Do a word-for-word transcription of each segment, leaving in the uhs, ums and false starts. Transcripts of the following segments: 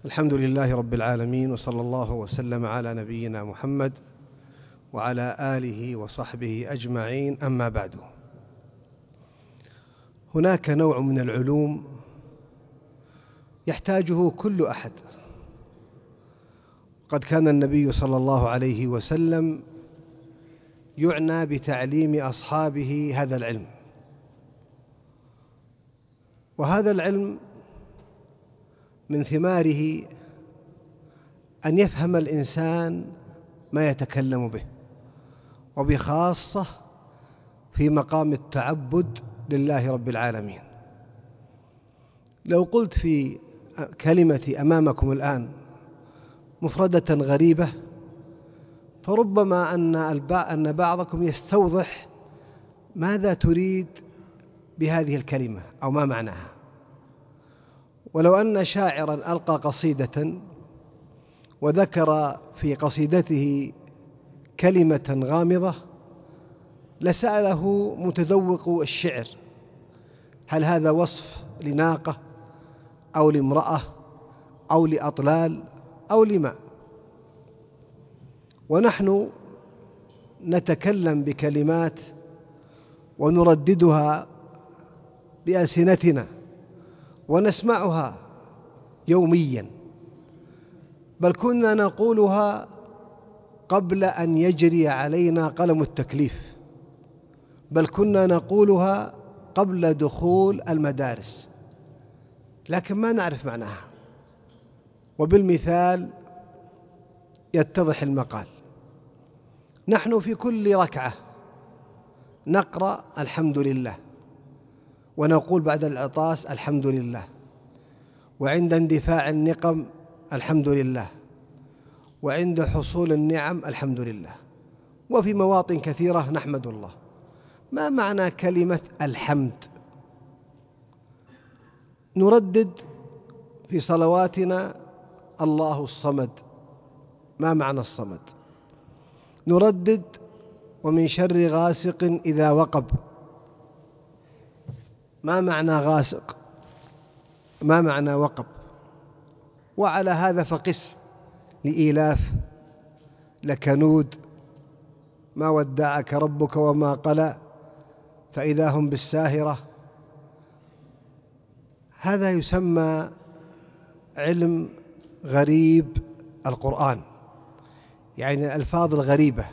الحمد لله رب العالمين، وصلى الله وسلم على نبينا محمد وعلى آله وصحبه أجمعين. أما بعد، هناك نوع من العلوم يحتاجه كل أحد. قد كان النبي صلى الله عليه وسلم يعنى بتعليم أصحابه هذا العلم، وهذا العلم من ثماره أن يفهم الإنسان ما يتكلم به، وبخاصة في مقام التعبد لله رب العالمين. لو قلت في كلمتي أمامكم الآن مفردة غريبة، فربما أن بعضكم يستوضح ماذا تريد بهذه الكلمة أو ما معناها. ولو أن شاعرا ألقى قصيدة وذكر في قصيدته كلمة غامضة لسأله متذوق الشعر: هل هذا وصف لناقة أو لامرأة أو لأطلال أو لماء؟ ونحن نتكلم بكلمات ونرددها بألسنتنا ونسمعها يوميا، بل كنا نقولها قبل أن يجري علينا قلم التكليف، بل كنا نقولها قبل دخول المدارس، لكن ما نعرف معناها. وبالمثال يتضح المقال. نحن في كل ركعة نقرأ الحمد لله، ونقول بعد العطاس الحمد لله، وعند اندفاع النقم الحمد لله، وعند حصول النعم الحمد لله، وفي مواطن كثيرة نحمد الله. ما معنى كلمة الحمد؟ نردد في صلواتنا الله الصمد. ما معنى الصمد؟ نردد ومن شر غاسق إذا وقب. ما معنى غاسق؟ ما معنى وقب؟ وعلى هذا فقس: لإيلاف، لكنود، ما ودعك ربك وما قلى، فإذا هم بالساهرة. هذا يسمى علم غريب القرآن، يعني الألفاظ الغريبة،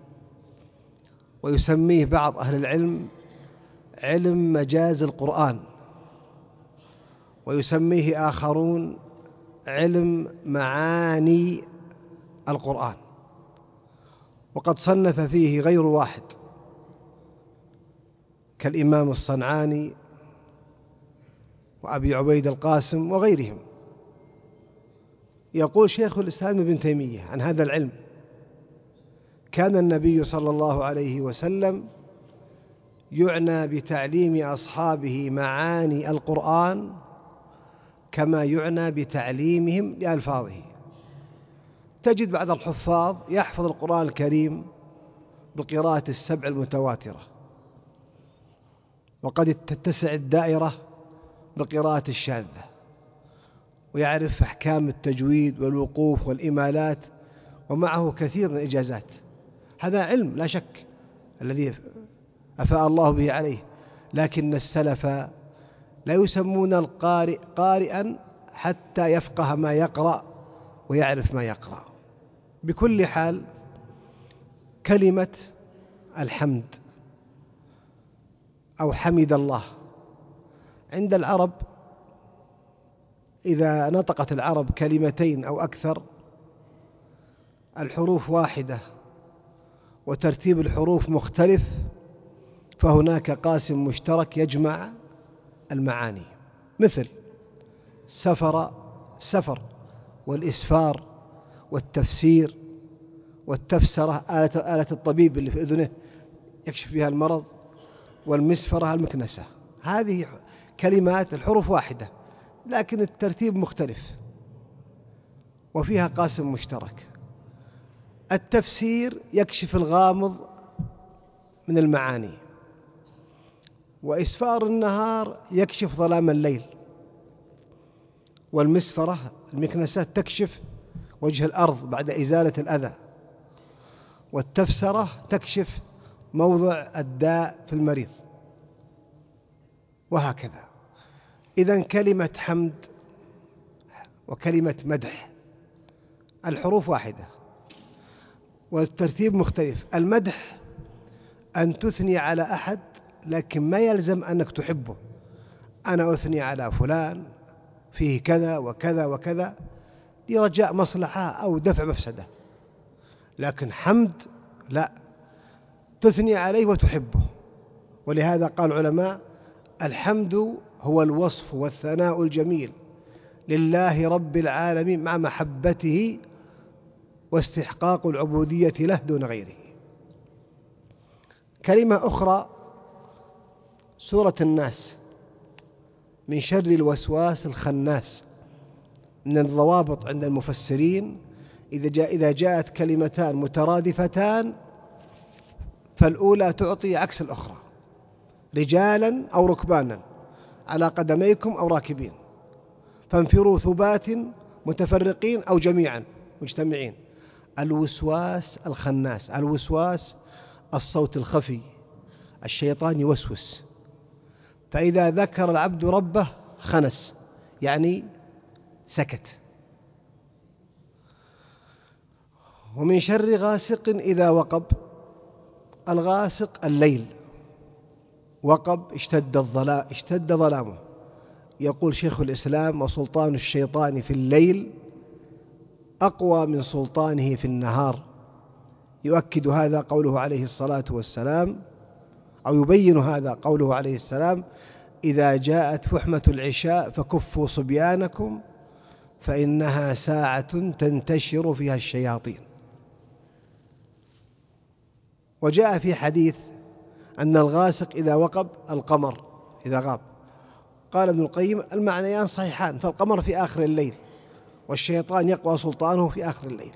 ويسميه بعض أهل العلم علم مجاز القرآن، ويسميه آخرون علم معاني القرآن. وقد صنف فيه غير واحد كالإمام الصنعاني وأبي عبيد القاسم وغيرهم. يقول شيخ الإسلام ابن تيمية عن هذا العلم: كان النبي صلى الله عليه وسلم يعنى بتعليم أصحابه معاني القرآن كما يعنى بتعليمهم لألفاظه. تجد بعض الحفاظ يحفظ القرآن الكريم بالقراءة السبع المتواترة، وقد تتسع الدائرة بالقراءة الشاذة، ويعرف أحكام التجويد والوقوف والإمالات، ومعه كثير من الإجازات. هذا علم لا شك الذي أفاء الله به عليه، لكن السلف لا يسمون القارئ قارئا حتى يفقه ما يقرأ ويعرف ما يقرأ. بكل حال، كلمة الحمد أو حمد الله عند العرب، إذا نطقت العرب كلمتين أو أكثر الحروف واحدة وترتيب الحروف مختلف، فهناك قاسم مشترك يجمع المعاني، مثل سفر سفر والإسفار والتفسير والتفسرة آلة, آلة الطبيب اللي في أذنه يكشف بها المرض، والمسفرة المكنسة. هذه كلمات الحروف واحدة لكن الترتيب مختلف وفيها قاسم مشترك. التفسير يكشف الغامض من المعاني، وإسفار النهار يكشف ظلام الليل، والمسفرة المكنسات تكشف وجه الأرض بعد إزالة الأذى، والتفسرة تكشف موضع الداء في المريض، وهكذا. إذن كلمة حمد وكلمة مدح الحروف واحدة والترتيب مختلف. المدح أن تثني على أحد لكن ما يلزم أنك تحبه. أنا أثني على فلان فيه كذا وكذا وكذا لرجاء مصلحة أو دفع مفسدة، لكن حمد لا، تثني عليه وتحبه. ولهذا قال العلماء: الحمد هو الوصف والثناء الجميل لله رب العالمين مع محبته واستحقاق العبودية له دون غيره. كلمة أخرى سورة الناس: من شر الوسواس الخناس. من الضوابط عند المفسرين إذا جاء إذا جاءت كلمتان مترادفتان فالأولى تعطي عكس الأخرى، رجالا أو ركبانا، على قدميكم أو راكبين، فانفروا ثبات متفرقين أو جميعا مجتمعين. الوسواس الخناس، الوسواس الصوت الخفي، الشيطان يوسوس، فإذا ذكر العبد ربه خنس، يعني سكت. ومن شر غاسق إذا وقب. الغاسق الليل، وقب اشتد الظلام اشتد ظلامه. يقول شيخ الإسلام: وسلطان الشيطان في الليل أقوى من سلطانه في النهار. يؤكد هذا قوله عليه الصلاة والسلام، أو يبين هذا قوله عليه السلام: إذا جاءت فحمة العشاء فكفوا صبيانكم فإنها ساعة تنتشر فيها الشياطين. وجاء في حديث أن الغاسق إذا وقب القمر إذا غاب. قال ابن القيم: المعنيان صحيحان، فالقمر في آخر الليل والشيطان يقوى سلطانه في آخر الليل.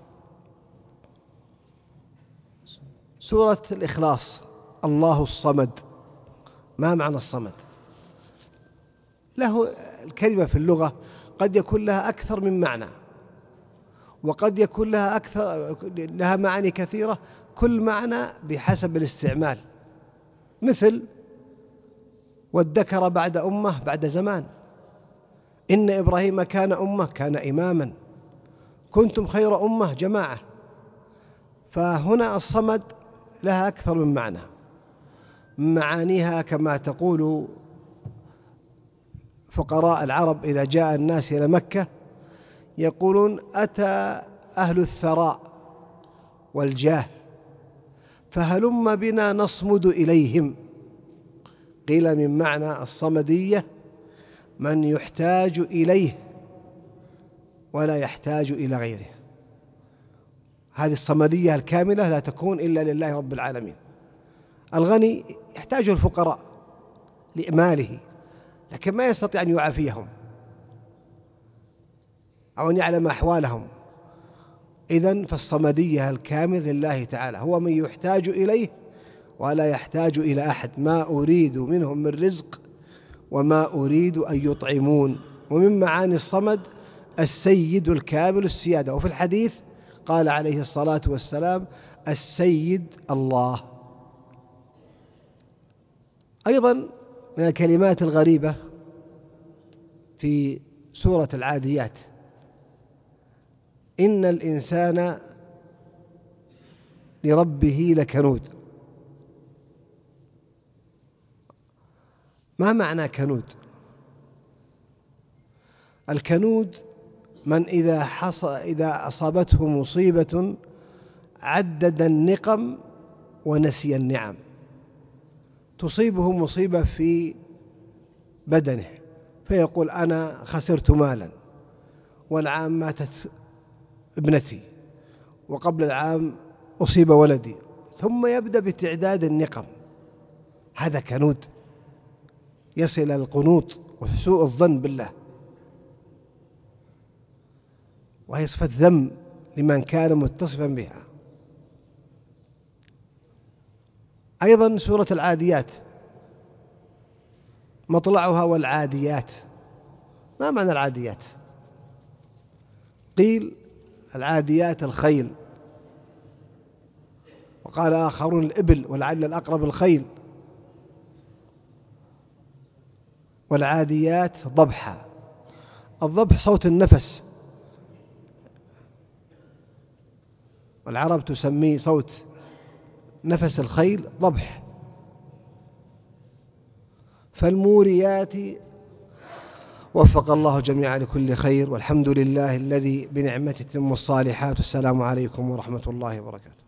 سورة الإخلاص: الله الصمد. ما معنى الصمد؟ له الكلمة في اللغة قد يكون لها أكثر من معنى، وقد يكون لها أكثر لها معاني كثيرة، كل معنى بحسب الاستعمال. مثل: وادكر بعد أمة بعد زمان، إن إبراهيم كان أمة كان إماما، كنتم خير أمة جماعة. فهنا الصمد لها أكثر من معنى. معانيها كما تقول فقراء العرب إذا جاء الناس إلى مكة يقولون: أتى أهل الثراء والجاه فهلم بنا نصمد إليهم. قيل من معنى الصمدية من يحتاج إليه ولا يحتاج إلى غيره. هذه الصمدية الكاملة لا تكون إلا لله رب العالمين. الغني يحتاج الفقراء لإماله، لكن ما يستطيع أن يعافيهم أو أن يعلم أحوالهم. إذن فالصمدية الكامل لله تعالى، هو من يحتاج إليه ولا يحتاج إلى أحد. ما أريد منهم من رزق وما أريد أن يطعمون. ومن معاني الصمد السيد الكامل السيادة. وفي الحديث قال عليه الصلاة والسلام: السيد الله. أيضا من الكلمات الغريبة في سورة العاديات: إن الإنسان لربه لكنود. ما معنى كنود؟ الكنود من إذا, حص... إذا أصابته مصيبة عدد النقم ونسي النعم. تصيبه مصيبة في بدنه فيقول: أنا خسرت مالا، والعام ماتت ابنتي، وقبل العام أصيب ولدي، ثم يبدأ بتعداد النقم. هذا كنود، يصل إلى القنوط وسوء الظن بالله، وهي صفة ذم لمن كان متصفا بها. أيضا سورة العاديات مطلعها والعاديات. ما معنى العاديات؟ قيل العاديات الخيل، وقال آخرون الإبل، ولعل الأقرب الخيل. والعاديات ضبحا. الضبح صوت النفس، والعرب تسميه صوت نفس الخيل ضبح. فالموريات. وفق الله جميعا لكل خير، والحمد لله الذي بنعمته تتم الصالحات. السلام عليكم ورحمة الله وبركاته.